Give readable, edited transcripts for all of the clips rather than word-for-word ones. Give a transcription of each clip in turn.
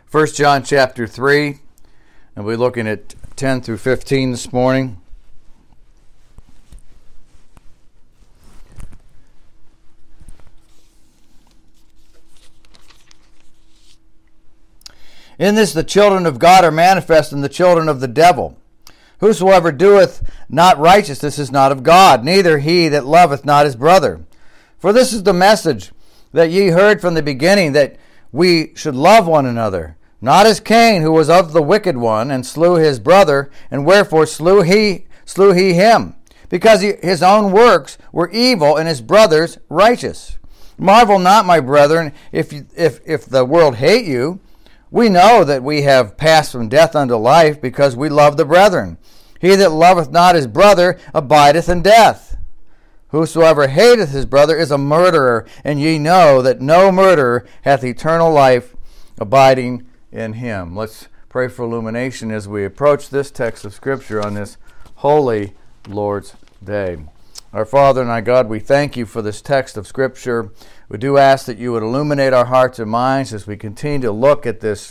1 John chapter 3, and we're looking at 10 through 15 this morning. In this the children of God are manifest, and the children of the devil. Whosoever doeth not righteousness is not of God, neither he that loveth not his brother. For this is the message that ye heard from the beginning, that we should love one another. Not as Cain, who was of the wicked one, and slew his brother, and wherefore slew he him? Because his own works were evil, and his brother's righteous. Marvel not, my brethren, if the world hate you. We know that we have passed from death unto life, because we love the brethren. He that loveth not his brother abideth in death. Whosoever hateth his brother is a murderer, and ye know that no murderer hath eternal life abiding in him. Let's pray for illumination as we approach this text of Scripture on this holy Lord's Day. Our Father and our God, we thank you for this text of Scripture. We do ask that you would illuminate our hearts and minds as we continue to look at this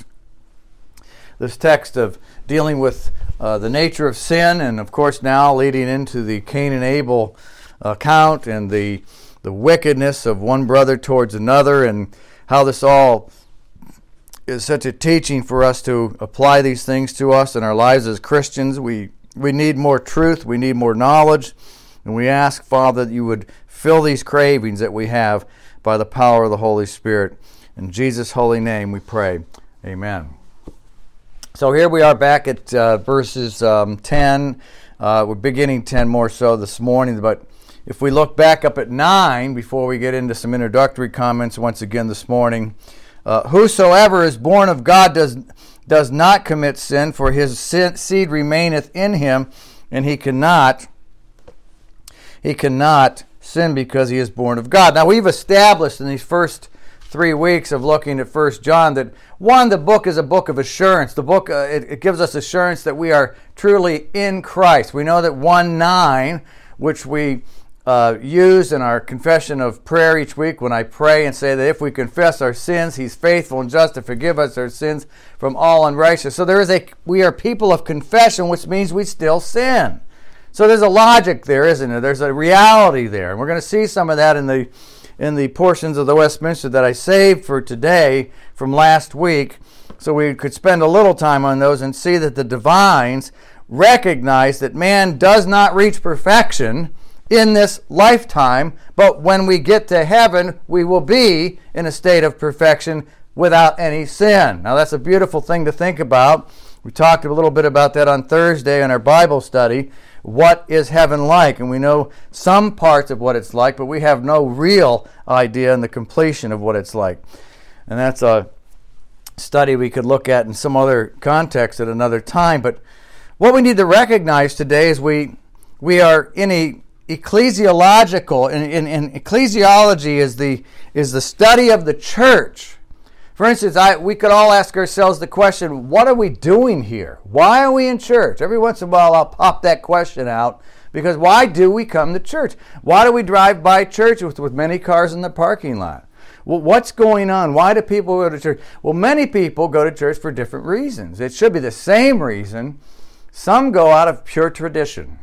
text of dealing with the nature of sin, and of course now leading into the Cain and Abel account and the wickedness of one brother towards another, and how this all is such a teaching for us to apply these things to us in our lives as Christians. We need more truth, we need more knowledge, and we ask, Father, that you would fill these cravings that we have by the power of the Holy Spirit. In Jesus' holy name we pray. Amen. So here we are back at verses 10. We're beginning 10 more so this morning, but if we look back up at 9 before we get into some introductory comments once again this morning, whosoever is born of God does not commit sin, for his seed remaineth in him, and he cannot sin because he is born of God. Now, we've established in these first 3 weeks of looking at 1 John that, one, the book is a book of assurance. The book, it gives us assurance that we are truly in Christ. We know that 1:9, which we use in our confession of prayer each week when I pray and say that if we confess our sins, he's faithful and just to forgive us our sins from all unrighteousness. So we are people of confession, which means we still sin. So there's a logic there, isn't there? There's a reality there. And we're going to see some of that in the portions of the Westminster that I saved for today from last week, so we could spend a little time on those and see that the divines recognize that man does not reach perfection in this lifetime, but when we get to heaven, we will be in a state of perfection without any sin. Now, that's a beautiful thing to think about. We talked a little bit about that on Thursday in our Bible study. What is heaven like? And we know some parts of what it's like, but we have no real idea in the completion of what it's like. And that's a study we could look at in some other context at another time. But what we need to recognize today is we are in a ecclesiological, in ecclesiology is the study of the church. For instance, we could all ask ourselves the question, what are we doing here? Why are we in church? Every once in a while I'll pop that question out, because why do we come to church? Why do we drive by church with many cars in the parking lot? Well, what's going on? Why do people go to church? Well, many people go to church for different reasons. It should be the same reason. Some go out of pure tradition.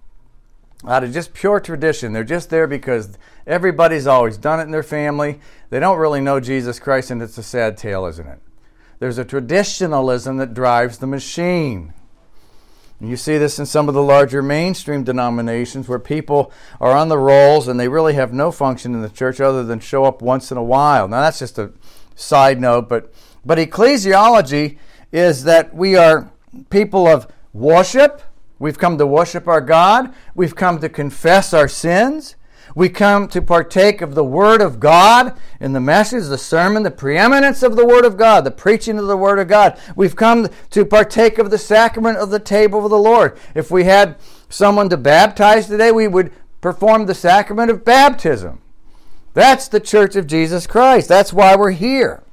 Out of just pure tradition. They're just there because everybody's always done it in their family. They don't really know Jesus Christ, and it's a sad tale, isn't it? There's a traditionalism that drives the machine. And you see this in some of the larger mainstream denominations where people are on the rolls and they really have no function in the church other than show up once in a while. Now, that's just a side note, but ecclesiology is that we are people of worship. We've come to worship our God. We've come to confess our sins. We come to partake of the Word of God in the message, the sermon, the preeminence of the Word of God, the preaching of the Word of God. We've come to partake of the sacrament of the table of the Lord. If we had someone to baptize today, we would perform the sacrament of baptism. That's the Church of Jesus Christ. That's why we're here.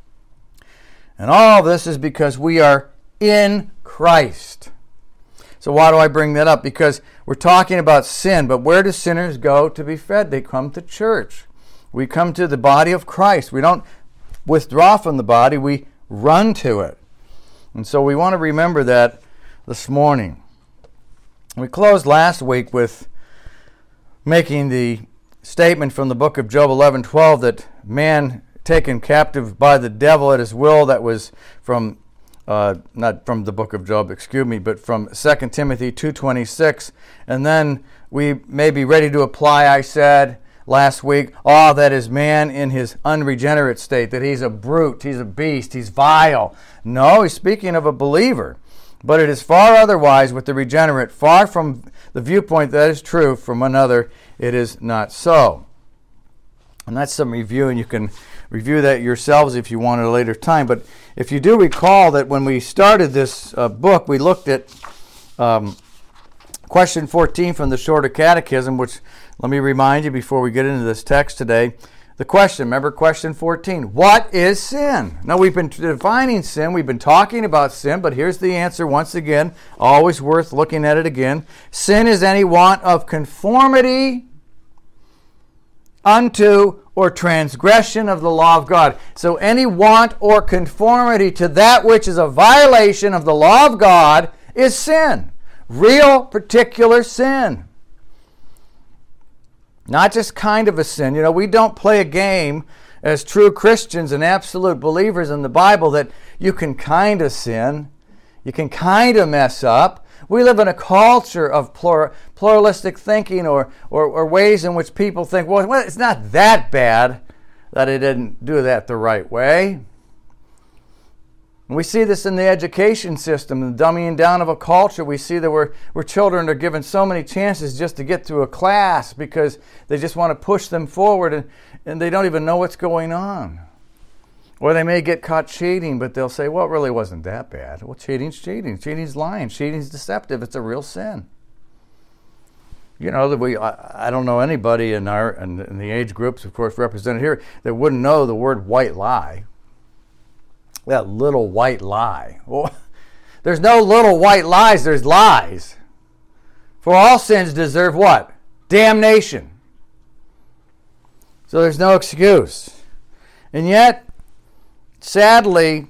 And all this is because we are in Christ. So why do I bring that up? Because we're talking about sin, but where do sinners go to be fed? They come to church. We come to the body of Christ. We don't withdraw from the body. We run to it. And so we want to remember that this morning. We closed last week with making the statement from the book of Job 11:12 that man taken captive by the devil at his will, that was from not from the book of Job, but from 2 Timothy 2:26. And then we may be ready to apply, I said last week, that is man in his unregenerate state, that he's a brute, he's a beast, he's vile. No, he's speaking of a believer. But it is far otherwise with the regenerate. Far from the viewpoint that is true from another, it is not so. And that's some review, and you can review that yourselves if you want at a later time. But if you do recall that when we started this book, we looked at question 14 from the Shorter Catechism, which, let me remind you before we get into this text today, the question, remember question 14, what is sin? Now, we've been defining sin, we've been talking about sin, but here's the answer once again, always worth looking at it again. Sin is any want of conformity unto or transgression of the law of God. So any want or conformity to that which is a violation of the law of God is sin. Real, particular sin. Not just kind of a sin. You know, we don't play a game as true Christians and absolute believers in the Bible that you can kind of sin. You can kind of mess up. We live in a culture of pluralistic thinking or ways in which people think, well, it's not that bad that I didn't do that the right way. And we see this in the education system, the dumbing down of a culture. We see that where children are given so many chances just to get through a class because they just want to push them forward and they don't even know what's going on. Or they may get caught cheating, but they'll say, well, it really wasn't that bad. Well, cheating's cheating. Cheating's lying. Cheating's deceptive. It's a real sin. You know, I don't know anybody in the age groups, of course, represented here, that wouldn't know the word white lie. That little white lie. Well, there's no little white lies, there's lies. For all sins deserve what? Damnation. So there's no excuse. And yet, sadly,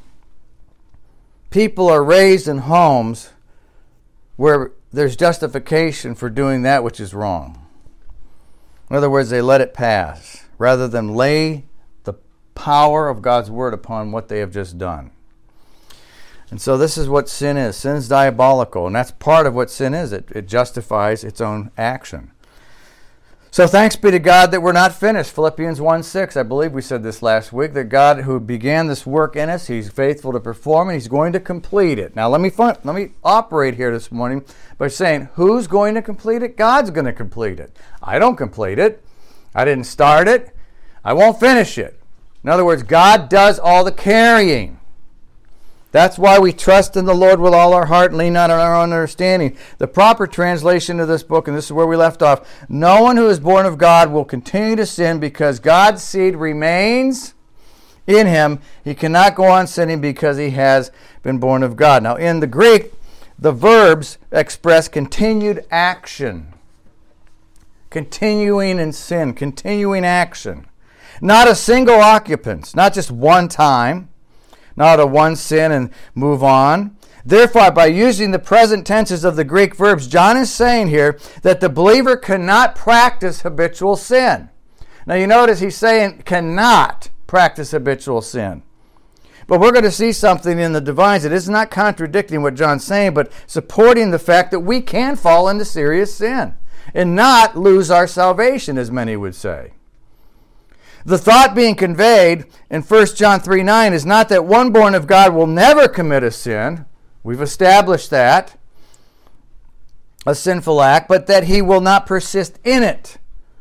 people are raised in homes where there's justification for doing that which is wrong. In other words, they let it pass rather than lay the power of God's word upon what they have just done. And so this is what sin is. Sin is diabolical, and that's part of what sin is. It justifies its own action. So thanks be to God that we're not finished. Philippians 1:6, I believe we said this last week, that God who began this work in us, He's faithful to perform, and He's going to complete it. Now let me operate here this morning by saying, who's going to complete it? God's going to complete it. I don't complete it. I didn't start it. I won't finish it. In other words, God does all the carrying. That's why we trust in the Lord with all our heart and lean not on our own understanding. The proper translation of this book, and this is where we left off, no one who is born of God will continue to sin because God's seed remains in him. He cannot go on sinning because he has been born of God. Now, in the Greek, the verbs express continued action. Continuing in sin, continuing action. Not a single occupance, not just one time. Not a one sin and move on. Therefore, by using the present tenses of the Greek verbs, John is saying here that the believer cannot practice habitual sin. Now you notice he's saying cannot practice habitual sin. But we're going to see something in the Divines that is not contradicting what John's saying, but supporting the fact that we can fall into serious sin and not lose our salvation, as many would say. The thought being conveyed in 1 John 3:9 is not that one born of God will never commit a sin. We've established that. A sinful act, but that he will not persist in it.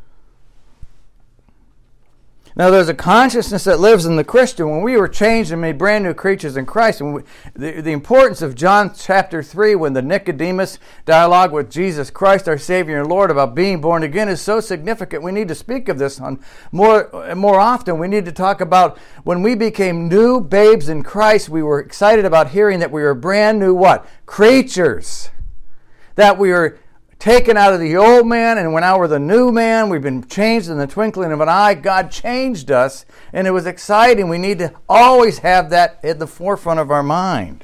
Now, there's a consciousness that lives in the Christian. When we were changed and made brand new creatures in Christ, and the importance of John chapter 3, when the Nicodemus dialogue with Jesus Christ, our Savior and Lord, about being born again is so significant. We need to speak of this more often. We need to talk about when we became new babes in Christ, we were excited about hearing that we were brand new what? Creatures. That we were taken out of the old man, and now we're the new man. We've been changed in the twinkling of an eye. God changed us, and it was exciting. We need to always have that at the forefront of our mind.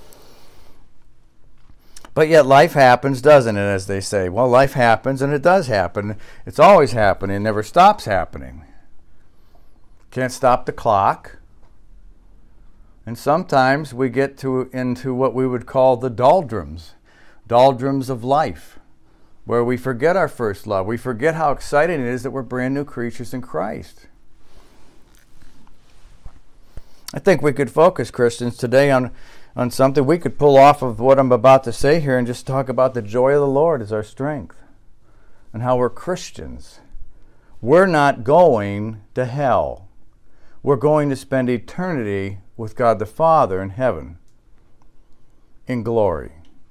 But yet life happens, doesn't it, as they say? Well, life happens, and it does happen. It's always happening. It never stops happening. Can't stop the clock. And sometimes we get into what we would call the doldrums of life, where we forget our first love. We forget how exciting it is that we're brand new creatures in Christ. I think we could focus, Christians, today on something we could pull off of what I'm about to say here and just talk about the joy of the Lord as our strength and how we're Christians. We're not going to hell. We're going to spend eternity with God the Father in heaven in glory.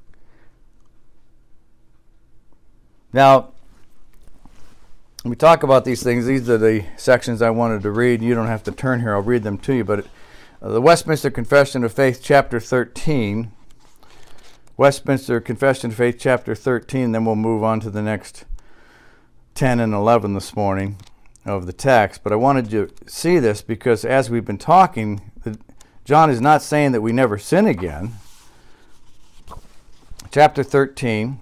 Now, when we talk about these things, these are the sections I wanted to read. You don't have to turn here. I'll read them to you. But the Westminster Confession of Faith, chapter 13. Westminster Confession of Faith, chapter 13. Then we'll move on to the next 10 and 11 this morning of the text. But I wanted you to see this because as we've been talking, John is not saying that we never sin again. Chapter 13.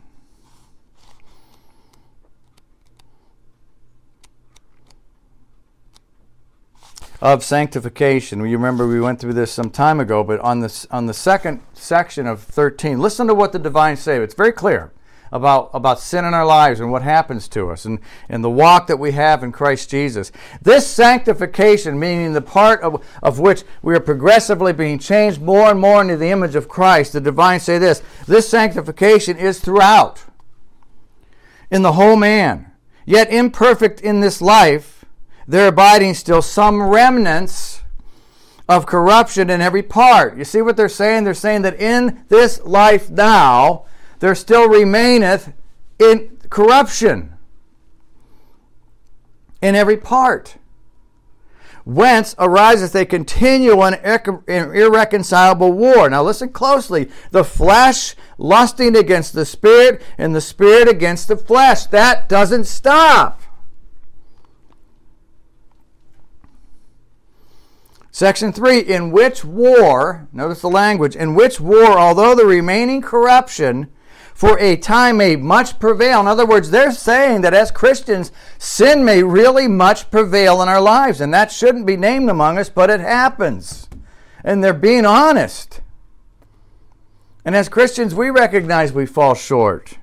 Of sanctification. You remember we went through this some time ago, but on the second section of 13, listen to what the divines say. It's very clear about sin in our lives and what happens to us and the walk that we have in Christ Jesus. This sanctification, meaning the part of which we are progressively being changed more and more into the image of Christ, the divines say this sanctification is throughout, in the whole man, yet imperfect in this life, there abiding still some remnants of corruption in every part. You see what they're saying? They're saying that in this life now, there still remaineth in corruption in every part. Whence ariseth a continual and irreconcilable war. Now listen closely. The flesh lusting against the spirit, and the spirit against the flesh. That doesn't stop. Section 3, in which war, notice the language, in which war, although the remaining corruption for a time may much prevail. In other words, they're saying that as Christians, sin may really much prevail in our lives. And that shouldn't be named among us, but it happens. And they're being honest. And as Christians, we recognize we fall short.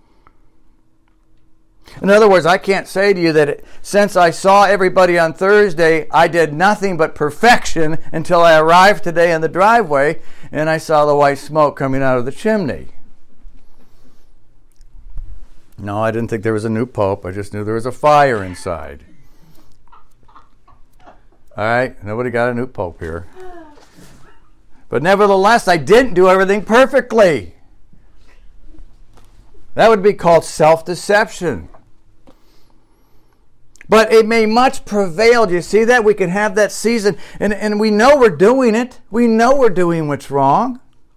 In other words, I can't say to you that since I saw everybody on Thursday, I did nothing but perfection until I arrived today in the driveway and I saw the white smoke coming out of the chimney. No, I didn't think there was a new pope. I just knew there was a fire inside. All right, nobody got a new pope here. But nevertheless, I didn't do everything perfectly. That would be called self-deception. But it may much prevail. Do you see that? We can have that season. And we know we're doing it. We know we're doing what's wrong.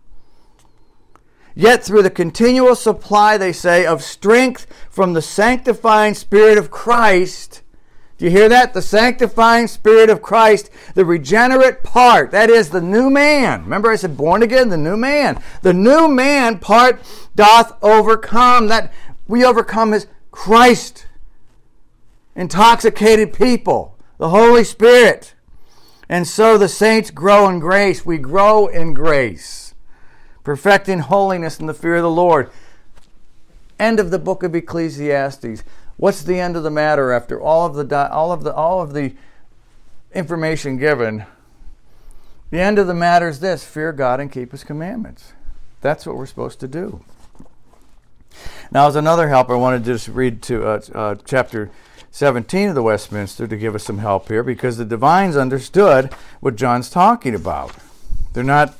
Yet through the continual supply, they say, of strength from the sanctifying Spirit of Christ. Do you hear that? The sanctifying Spirit of Christ, the regenerate part, that is the new man. Remember I said born again, the new man. The new man part doth overcome. That we overcome is Christ. Intoxicated people, the Holy Spirit. And so the saints grow in grace. We grow in grace, perfecting holiness in the fear of the Lord. End of the book of Ecclesiastes. What's the end of the matter after all of the information given? The end of the matter is this: fear God and keep His commandments. That's what we're supposed to do. Now, as another help, I wanted to just read to chapter 17 of the Westminster to give us some help here, because the divines understood what John's talking about. They're not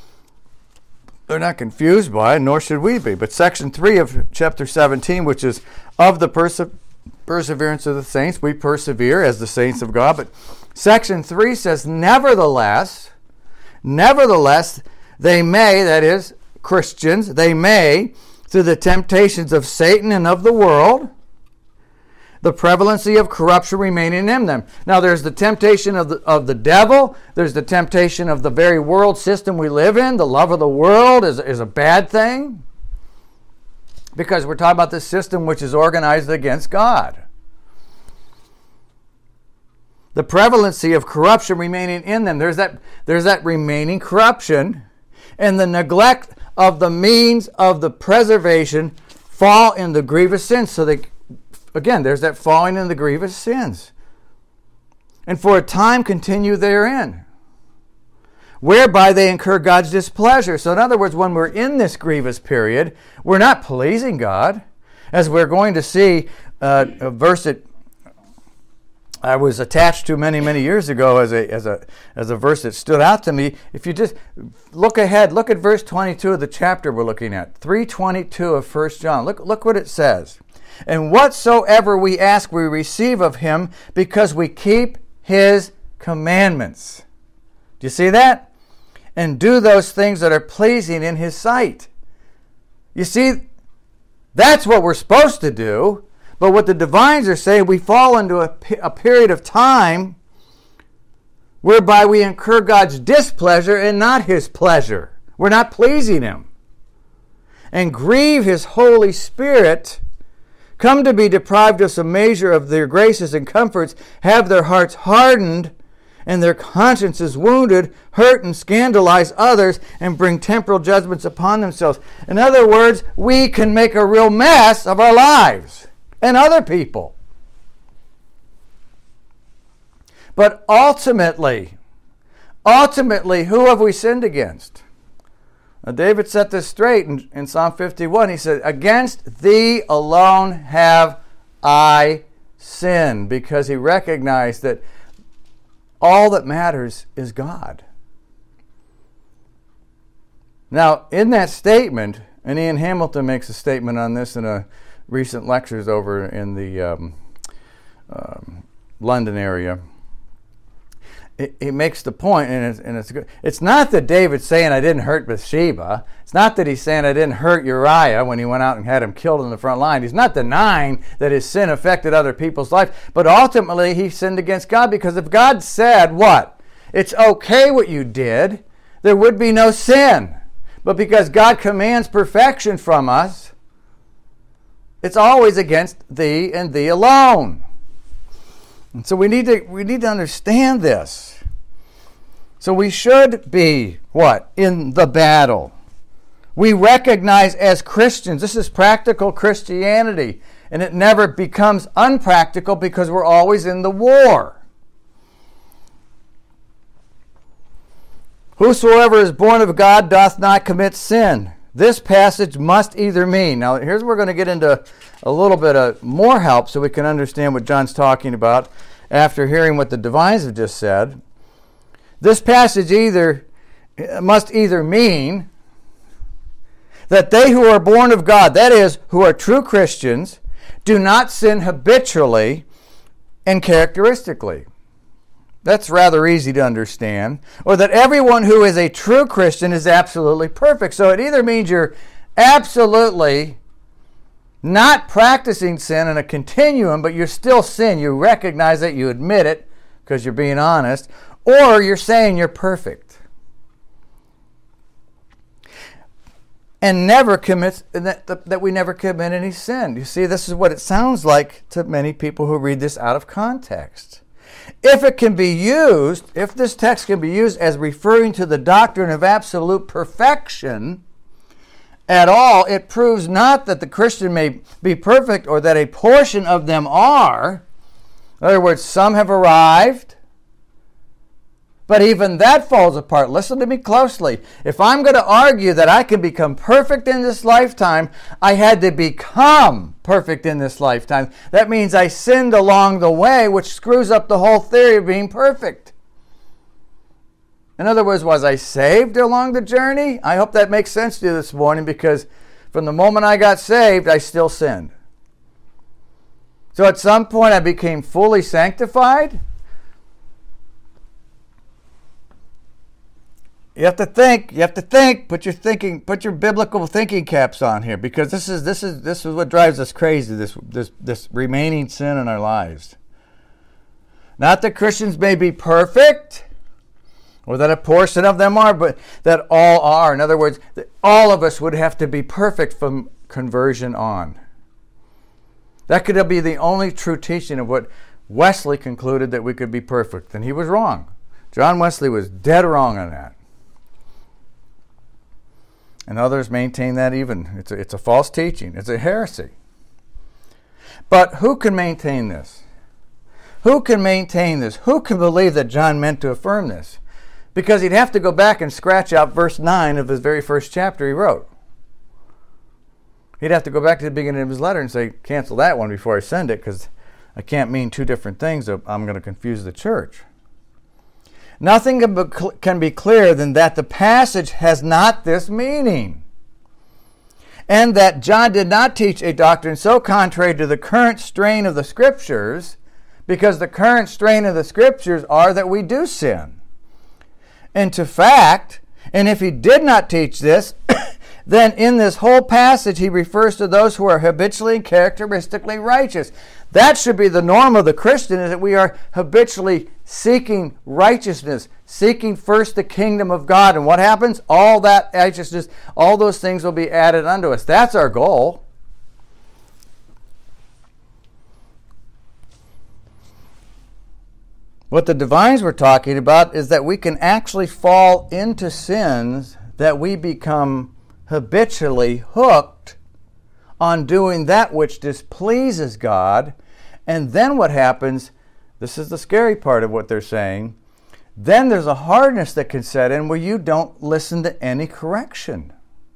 confused by it, nor should we be. But section 3 of chapter 17, which is of the perseverance of the saints, we persevere as the saints of God. But section 3 says, nevertheless, they may, that is, Christians, they may, through the temptations of Satan and of the world, the prevalency of corruption remaining in them. Now there's the temptation of the devil. There's the temptation of the very world system we live in. The love of the world is a bad thing, because we're talking about this system which is organized against God. The prevalency of corruption remaining in them. There's that remaining corruption, and the neglect of the means of the preservation fall in the grievous sins. So again, there's that falling in the grievous sins. And for a time continue therein, whereby they incur God's displeasure. So in other words, when we're in this grievous period, we're not pleasing God. As we're going to see, a verse that I was attached to many, many years ago as a verse that stood out to me. If you just look ahead, look at verse 22 of the chapter we're looking at, 3:22 of 1 John. Look what it says. And whatsoever we ask, we receive of him, because we keep his commandments. Do you see that? And do those things that are pleasing in his sight. You see, that's what we're supposed to do. But what the divines are saying, we fall into a period of time whereby we incur God's displeasure and not his pleasure. We're not pleasing him. And grieve his Holy Spirit, come to be deprived of some measure of their graces and comforts, have their hearts hardened and their consciences wounded, hurt and scandalize others, and bring temporal judgments upon themselves. In other words, we can make a real mess of our lives and other people. But ultimately, who have we sinned against? Now, David set this straight in Psalm 51. He said, against thee alone have I sinned, because he recognized that all that matters is God. Now, in that statement, and Ian Hamilton makes a statement on this in a recent lectures over in the London area. It makes the point, and it's good. It's not that David's saying I didn't hurt Bathsheba. It's not that he's saying I didn't hurt Uriah when he went out and had him killed in the front line. He's not denying that his sin affected other people's life. But ultimately, he sinned against God, because if God said, what? It's okay what you did, there would be no sin. But because God commands perfection from us, it's always against thee and thee alone. And so we need to understand this. So we should be, what? In the battle. We recognize as Christians, this is practical Christianity, and it never becomes unpractical because we're always in the war. Whosoever is born of God doth not commit sin. This passage must either mean, now here's where we're going to get into a little bit of more help so we can understand what John's talking about after hearing what the divines have just said. This passage must either mean that they who are born of God, that is, who are true Christians, do not sin habitually and characteristically. That's rather easy to understand. Or that everyone who is a true Christian is absolutely perfect. So it either means you're absolutely not practicing sin in a continuum, but you're still sin. You recognize it, you admit it, because you're being honest. Or you're saying you're perfect. And never commits, that we never commit any sin. You see, this is what it sounds like to many people who read this out of context. If this text can be used as referring to the doctrine of absolute perfection at all, it proves not that the Christian may be perfect or that a portion of them are. In other words, some have arrived, but even that falls apart. Listen to me closely. If I'm going to argue that I can become perfect in this lifetime, I had to become perfect in this lifetime. That means I sinned along the way, which screws up the whole theory of being perfect. In other words, was I saved along the journey? I hope that makes sense to you this morning, because from the moment I got saved, I still sinned. So at some point I became fully sanctified. You have to think. Put your biblical thinking caps on here, because this is what drives us crazy. This remaining sin in our lives. Not that Christians may be perfect, or that a portion of them are, but that all are. In other words, that all of us would have to be perfect from conversion on. That could be the only true teaching of what Wesley concluded, that we could be perfect, and he was wrong. John Wesley was dead wrong on that. And others maintain that even. It's a false teaching. It's a heresy. But who can maintain this? Who can maintain this? Who can believe that John meant to affirm this? Because he'd have to go back and scratch out verse 9 of his very first chapter he wrote. He'd have to go back to the beginning of his letter and say, cancel that one before I send it, because I can't mean two different things. I'm going to confuse the church. Nothing can be clearer than that the passage has not this meaning, and that John did not teach a doctrine so contrary to the current strain of the Scriptures, because the current strain of the Scriptures are that we do sin. And to fact, and if he did not teach this, then in this whole passage he refers to those who are habitually and characteristically righteous. That should be the norm of the Christian, is that we are habitually seeking righteousness, seeking first the kingdom of God. And what happens? All that righteousness, all those things will be added unto us. That's our goal. What the divines were talking about is that we can actually fall into sins, that we become habitually hooked on doing that which displeases God. And then what happens, this is the scary part of what they're saying, then there's a hardness that can set in where you don't listen to any correction.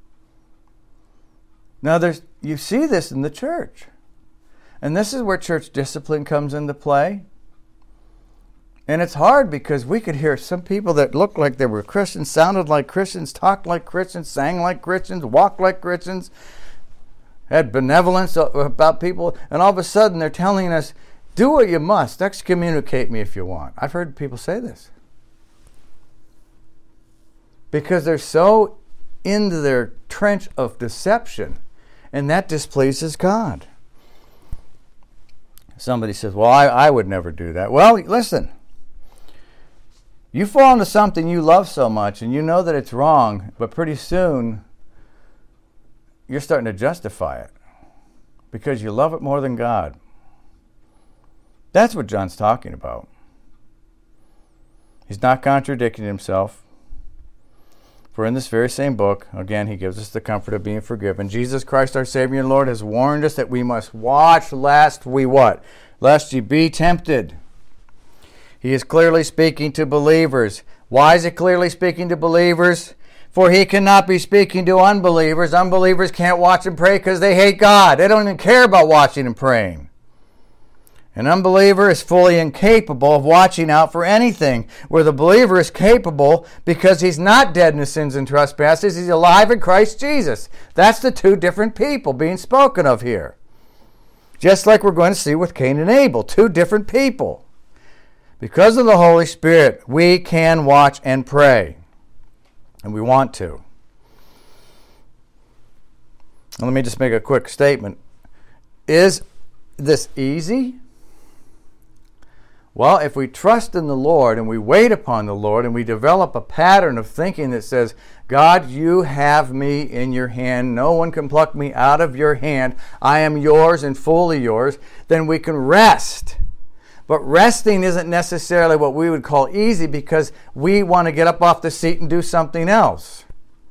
Now you see this in the church. And this is where church discipline comes into play. And it's hard, because we could hear some people that looked like they were Christians, sounded like Christians, talked like Christians, sang like Christians, walked like Christians, had benevolence about people, and all of a sudden they're telling us, do what you must, excommunicate me if you want. I've heard people say this. Because they're so into their trench of deception, and that displeases God. Somebody says, well, I would never do that. Well, listen. You fall into something you love so much, and you know that it's wrong, but pretty soon you're starting to justify it because you love it more than God. That's what John's talking about. He's not contradicting himself. For in this very same book, again, he gives us the comfort of being forgiven. Jesus Christ, our Savior and Lord, has warned us that we must watch lest we what? Lest ye be tempted. He is clearly speaking to believers. Why is he clearly speaking to believers? For he cannot be speaking to unbelievers. Unbelievers can't watch and pray because they hate God. They don't even care about watching and praying. An unbeliever is fully incapable of watching out for anything, where the believer is capable because he's not dead in his sins and trespasses. He's alive in Christ Jesus. That's the two different people being spoken of here. Just like we're going to see with Cain and Abel, two different people. Because of the Holy Spirit, we can watch and pray. And we want to. And let me just make a quick statement. Is this easy? Well, if we trust in the Lord and we wait upon the Lord and we develop a pattern of thinking that says, God, you have me in your hand. No one can pluck me out of your hand. I am yours and fully yours. Then we can rest. But resting isn't necessarily what we would call easy, because we want to get up off the seat and do something else.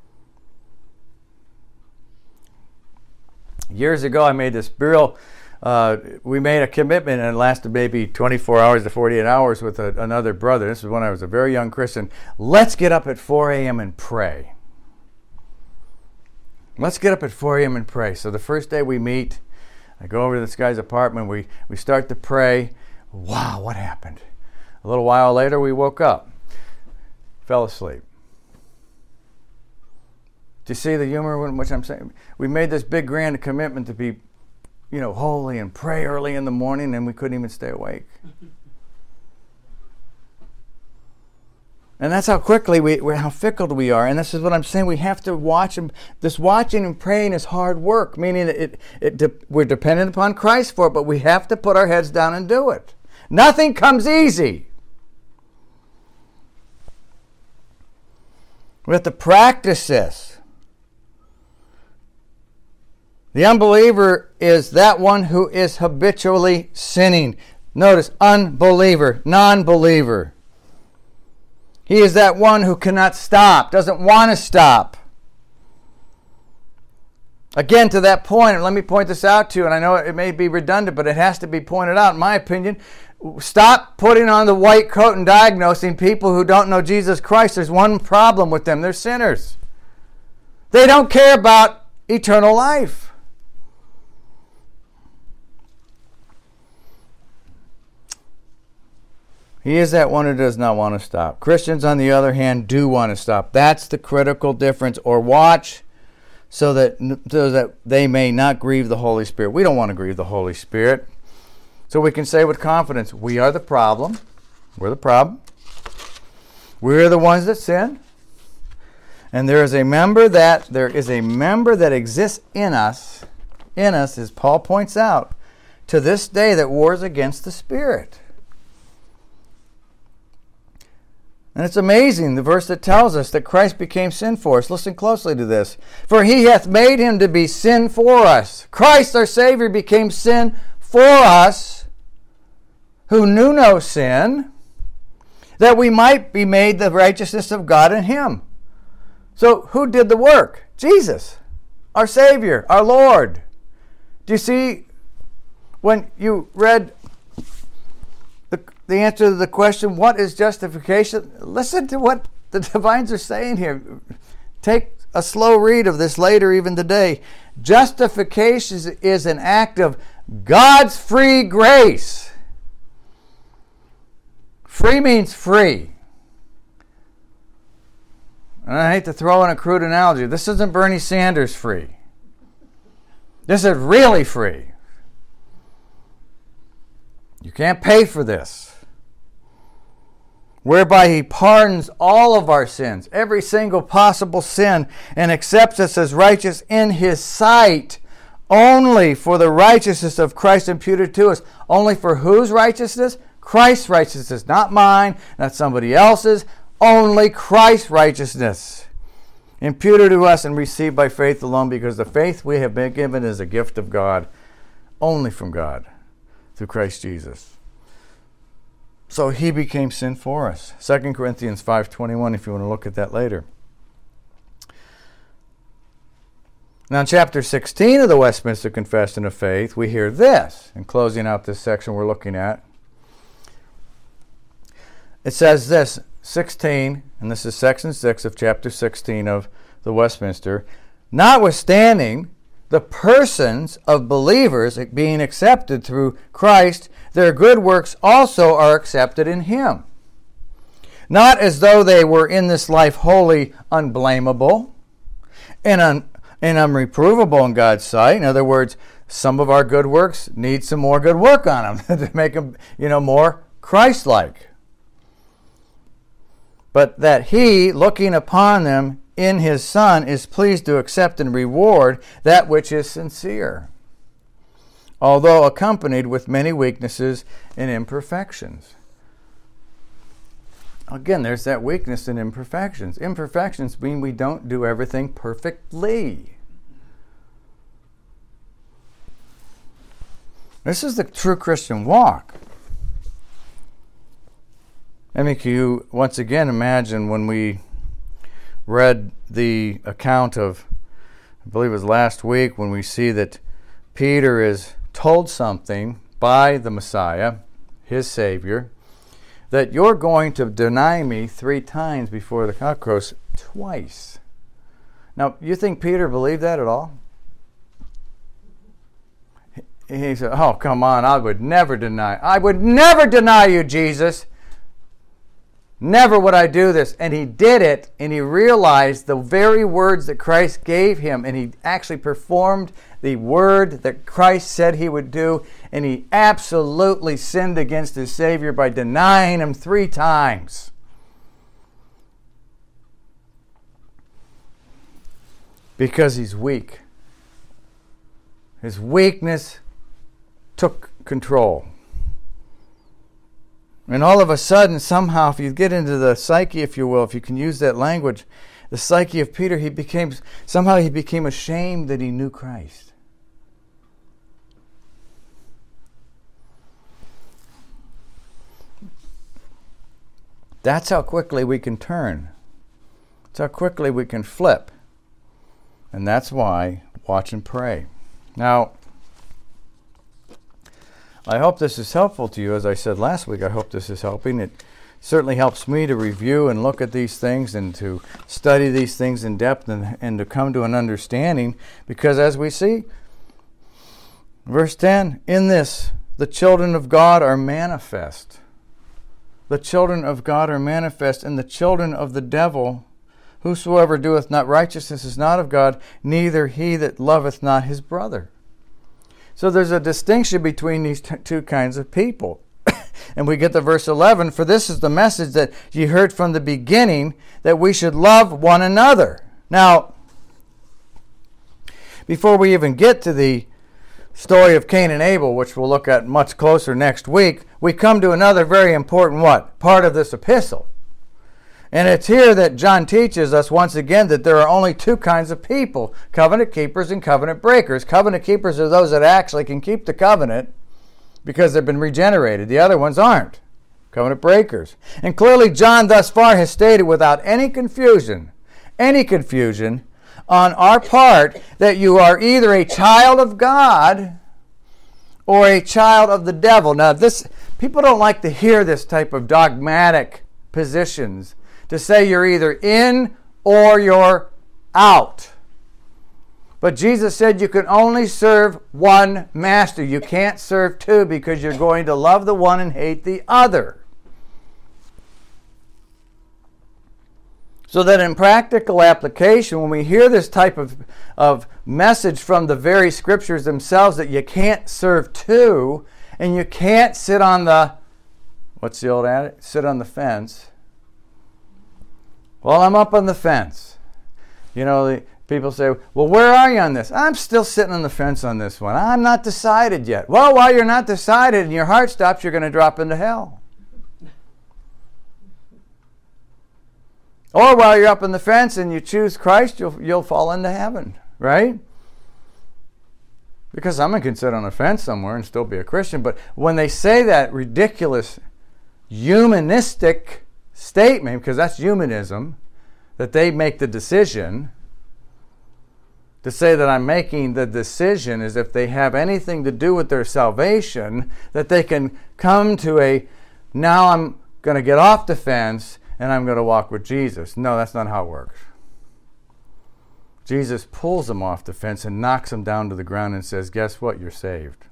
Years ago, I made this we made a commitment, and it lasted maybe 24 hours to 48 hours with another brother. This was when I was a very young Christian. Let's get up at 4 a.m. and pray. Let's get up at 4 a.m. and pray. So the first day we meet, I go over to this guy's apartment. We start to pray. Wow, what happened? A little while later, we woke up, fell asleep. Do you see the humor in which I'm saying? We made this big grand commitment to be, holy and pray early in the morning, and we couldn't even stay awake. And that's how quickly how fickle we are. And this is what I'm saying. We have to watch. This watching and praying is hard work, meaning we're dependent upon Christ for it, but we have to put our heads down and do it. Nothing comes easy. We have to practice this. The unbeliever is that one who is habitually sinning. Notice, unbeliever, non-believer. He is that one who cannot stop, doesn't want to stop. Again, to that point, let me point this out to you, and I know it may be redundant, but it has to be pointed out, in my opinion. Stop putting on the white coat and diagnosing people who don't know Jesus Christ. There's one problem with them. They're sinners. They don't care about eternal life. He is that one who does not want to stop. Christians, on the other hand, do want to stop. That's the critical difference. Or watch so that they may not grieve the Holy Spirit. We don't want to grieve the Holy Spirit. So we can say with confidence, we are the problem. We're the problem. We're the ones that sin. And there is a member that exists in us, as Paul points out, to this day that wars against the Spirit. And it's amazing, the verse that tells us that Christ became sin for us. Listen closely to this. For he hath made him to be sin for us. Christ our Savior became sin for us, who knew no sin, that we might be made the righteousness of God in him. So who did the work? Jesus, our Savior, our Lord. Do you see, when you read the answer to the question, what is justification? Listen to what the divines are saying here. Take a slow read of this later, even today. Justification is an act of God's free grace. Free means free. And I hate to throw in a crude analogy. This isn't Bernie Sanders free. This is really free. You can't pay for this. Whereby he pardons all of our sins, every single possible sin, and accepts us as righteous in his sight, only for the righteousness of Christ imputed to us. Only for whose righteousness? Christ's righteousness, not mine, not somebody else's, only Christ's righteousness. Imputed to us and received by faith alone, because the faith we have been given is a gift of God, only from God, through Christ Jesus. So he became sin for us. 2 Corinthians 5:21, if you want to look at that later. Now in chapter 16 of the Westminster Confession of Faith, we hear this, in closing out this section we're looking at. It says this, 16, and this is section 6 of chapter 16 of the Westminster, notwithstanding the persons of believers being accepted through Christ, their good works also are accepted in him. Not as though they were in this life wholly unblameable and unreprovable in God's sight. In other words, some of our good works need some more good work on them to make them, more Christ-like. But that he, looking upon them in his Son, is pleased to accept and reward that which is sincere, although accompanied with many weaknesses and imperfections. Again, there's that weakness and imperfections. Imperfections mean we don't do everything perfectly. This is the true Christian walk. I mean, can you once again imagine when we read the account of, I believe it was last week, when we see that Peter is told something by the Messiah, his Savior, that you're going to deny me 3 times before the cock crows, twice. Now, you think Peter believed that at all? He said, oh, come on, I would never deny you, Jesus. Never would I do this. And he did it, and he realized the very words that Christ gave him, and he actually performed the word that Christ said he would do, and he absolutely sinned against his Savior by denying him 3 times. Because he's weak. His weakness took control. And all of a sudden, somehow, if you get into the psyche, if you will, if you can use that language, the psyche of Peter, he became ashamed that he knew Christ. That's how quickly we can turn. That's how quickly we can flip. And that's why watch and pray. Now, I hope this is helpful to you. As I said last week, I hope this is helping. It certainly helps me to review and look at these things and to study these things in depth and to come to an understanding. Because as we see, verse 10, in this, the children of God are manifest. The children of God are manifest, and the children of the devil, whosoever doeth not righteousness is not of God, neither he that loveth not his brother. So there's a distinction between these two kinds of people. And we get to verse 11, for this is the message that ye heard from the beginning, that we should love one another. Now, before we even get to the story of Cain and Abel, which we'll look at much closer next week, we come to another very important part of this epistle. And it's here that John teaches us once again that there are only two kinds of people, covenant keepers and covenant breakers. Covenant keepers are those that actually can keep the covenant because they've been regenerated. The other ones aren't. Covenant breakers. And clearly John thus far has stated without any confusion on our part that you are either a child of God or a child of the devil. Now, people don't like to hear this type of dogmatic positions, to say you're either in or you're out. But Jesus said you can only serve one master. You can't serve two because you're going to love the one and hate the other. So that in practical application, when we hear this type of message from the very scriptures themselves that you can't serve two and you can't sit on the, what's the old adage? Sit on the fence. Well, I'm up on the fence. You know, people say, well, where are you on this? I'm still sitting on the fence on this one. I'm not decided yet. Well, while you're not decided and your heart stops, you're going to drop into hell. Or while you're up on the fence and you choose Christ, you'll fall into heaven, right? Because someone can sit on a fence somewhere and still be a Christian. But when they say that ridiculous humanistic statement, because that's humanism, that they make the decision, to say that I'm making the decision as if they have anything to do with their salvation, that they can come to now I'm going to get off the fence and I'm going to walk with Jesus. No, that's not how it works. Jesus pulls them off the fence and knocks them down to the ground and says, guess what? You're saved.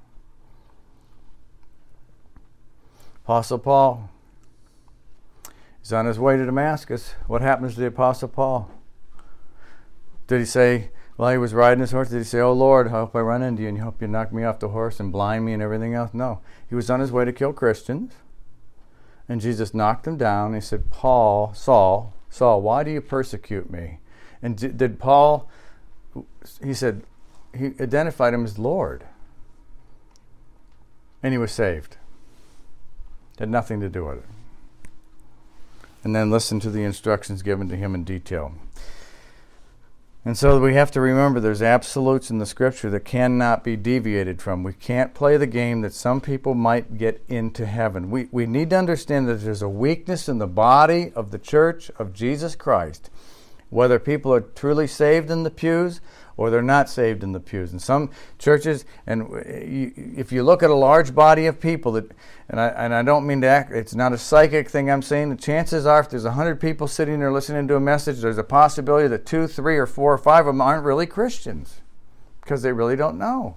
Apostle Paul is on his way to Damascus. What happens to the Apostle Paul? Did he say, while he was riding his horse, did he say, oh Lord, I hope I run into you and I hope you knock me off the horse and blind me and everything else? No. He was on his way to kill Christians. And Jesus knocked him down. And he said, Saul, why do you persecute me? And did Paul, he said, he identified him as Lord. And he was saved. Had nothing to do with it. And then listen to the instructions given to him in detail. And so we have to remember there's absolutes in the scripture that cannot be deviated from. We can't play the game that some people might get into heaven. We need to understand that there's a weakness in the body of the church of Jesus Christ, whether people are truly saved in the pews or they're not saved in the pews. In some churches, and if you look at a large body of people, and I don't mean to act, it's not a psychic thing I'm saying, the chances are if there's 100 people sitting there listening to a message, there's a possibility that 2, 3, or 4, or 5 of them aren't really Christians because they really don't know.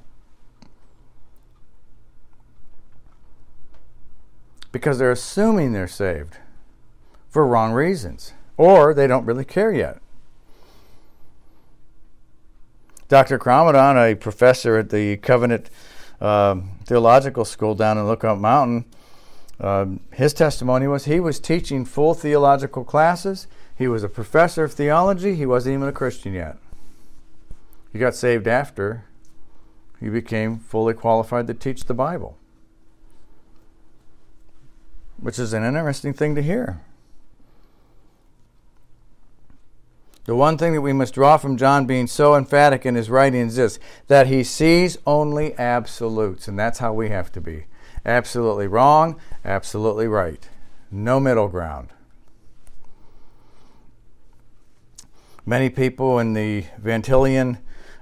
Because they're assuming they're saved for wrong reasons, or they don't really care yet. Dr. Cromadon, a professor at the Covenant Theological School down in Lookout Mountain, his testimony was he was teaching full theological classes. He was a professor of theology. He wasn't even a Christian yet. You got saved after you became fully qualified to teach the Bible, which is an interesting thing to hear. The one thing that we must draw from John being so emphatic in his writing is this, that he sees only absolutes, and that's how we have to be. Absolutely wrong, absolutely right. No middle ground. Many people in the Van Tillian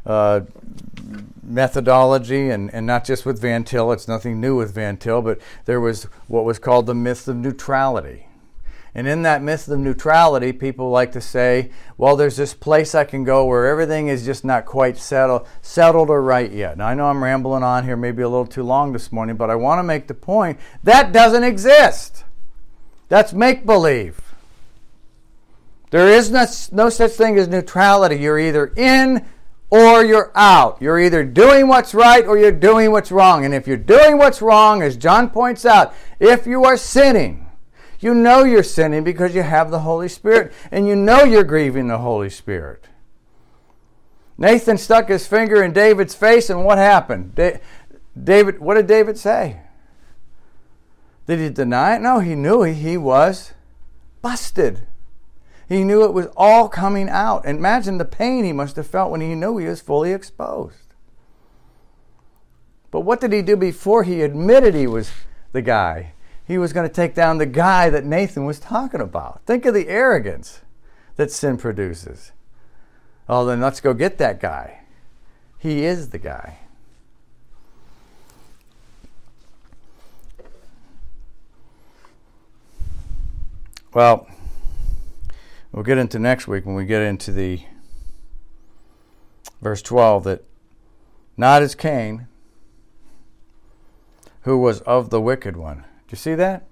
methodology, and not just with Van Til, it's nothing new with Van Til, but there was what was called the myth of neutrality. And in that myth of neutrality, people like to say, well, there's this place I can go where everything is just not quite settled or right yet. Now, I know I'm rambling on here maybe a little too long this morning, but I want to make the point that doesn't exist. That's make-believe. There is no such thing as neutrality. You're either in or you're out. You're either doing what's right or you're doing what's wrong. And if you're doing what's wrong, as John points out, if you are sinning, you know you're sinning because you have the Holy Spirit, and you know you're grieving the Holy Spirit. Nathan stuck his finger in David's face, and what happened? David, what did David say? Did he deny it? No, he knew he was busted. He knew it was all coming out. And imagine the pain he must have felt when he knew he was fully exposed. But what did he do before he admitted he was the guy? He was going to take down the guy that Nathan was talking about. Think of the arrogance that sin produces. Oh, then let's go get that guy. He is the guy. Well, we'll get into next week when we get into the verse 12 that not as Cain, who was of the wicked one. You see that?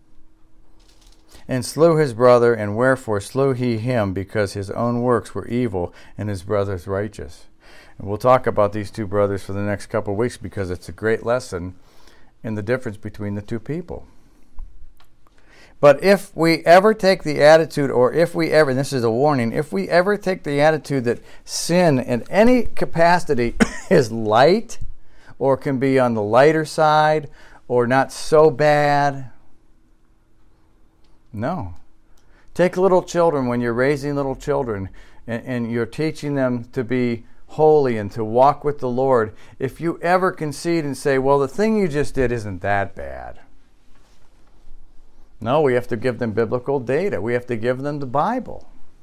And slew his brother, and wherefore slew he him? Because his own works were evil, and his brother's righteous. And we'll talk about these two brothers for the next couple of weeks because it's a great lesson in the difference between the two people. But if we ever take the attitude, or if we ever, and this is a warning, if we ever take the attitude that sin in any capacity is light, or can be on the lighter side, or not so bad. No. Take little children when you're raising little children and you're teaching them to be holy and to walk with the Lord. If you ever concede and say, well, the thing you just did isn't that bad. No, we have to give them biblical data. We have to give them the Bible.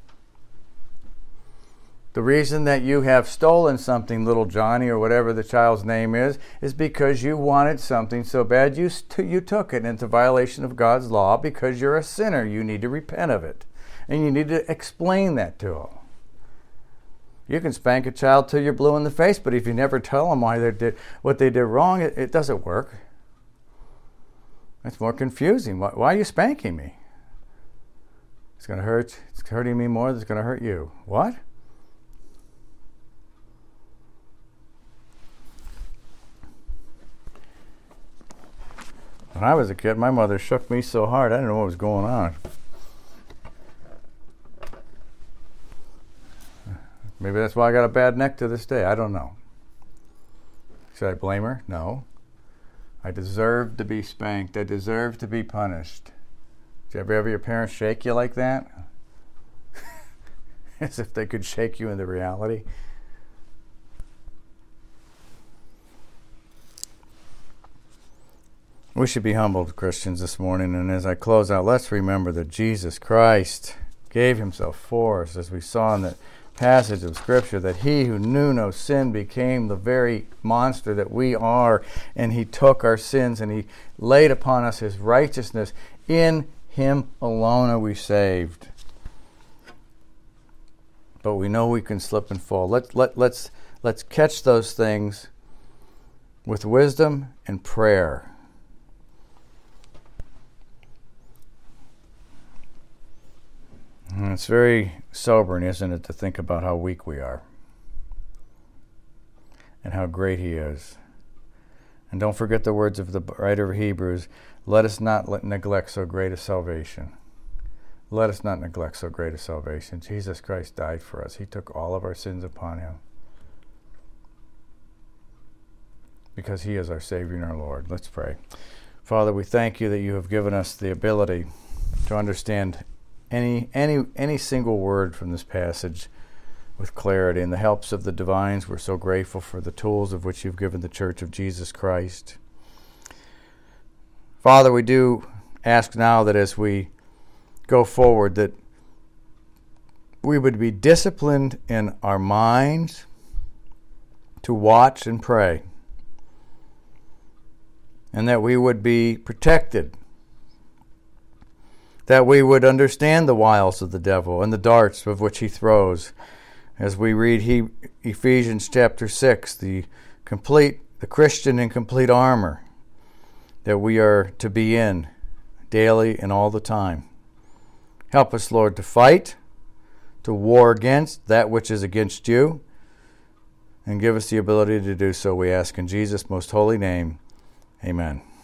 The reason that you have stolen something, little Johnny, or whatever the child's name is because you wanted something so bad you took it into violation of God's law because you're a sinner. You need to repent of it. And you need to explain that to them. You can spank a child till you're blue in the face, but if you never tell them why they did what they did wrong, it doesn't work. It's more confusing. Why are you spanking me? It's going to hurt. It's hurting me more than it's going to hurt you. What? When I was a kid, my mother shook me so hard, I didn't know what was going on. Maybe that's why I got a bad neck to this day. I don't know. Should I blame her? No. I deserve to be spanked. I deserve to be punished. Did you ever have your parents shake you like that? As if they could shake you into reality. We should be humbled Christians this morning, and as I close out, let's remember that Jesus Christ gave himself for us, as we saw in that passage of Scripture, that he who knew no sin became the very monster that we are, and he took our sins and he laid upon us his righteousness. In him alone are we saved. But we know we can slip and fall. Let's catch those things with wisdom and prayer. And it's very sobering, isn't it, to think about how weak we are and how great he is. And don't forget the words of the writer of Hebrews, let us not neglect so great a salvation. Let us not neglect so great a salvation. Jesus Christ died for us. He took all of our sins upon him. because he is our Savior and our Lord. Let's pray. Father, we thank you that you have given us the ability to understand any single word from this passage with clarity. In the helps of the divines, we're so grateful for the tools of which you've given the Church of Jesus Christ. Father, we do ask now that as we go forward, that we would be disciplined in our minds to watch and pray, and that we would be protected, that we would understand the wiles of the devil and the darts of which he throws. As we read Ephesians chapter 6, the Christian in complete armor that we are to be in daily and all the time. Help us, Lord, to fight, to war against that which is against you, and give us the ability to do so, we ask in Jesus' most holy name. Amen.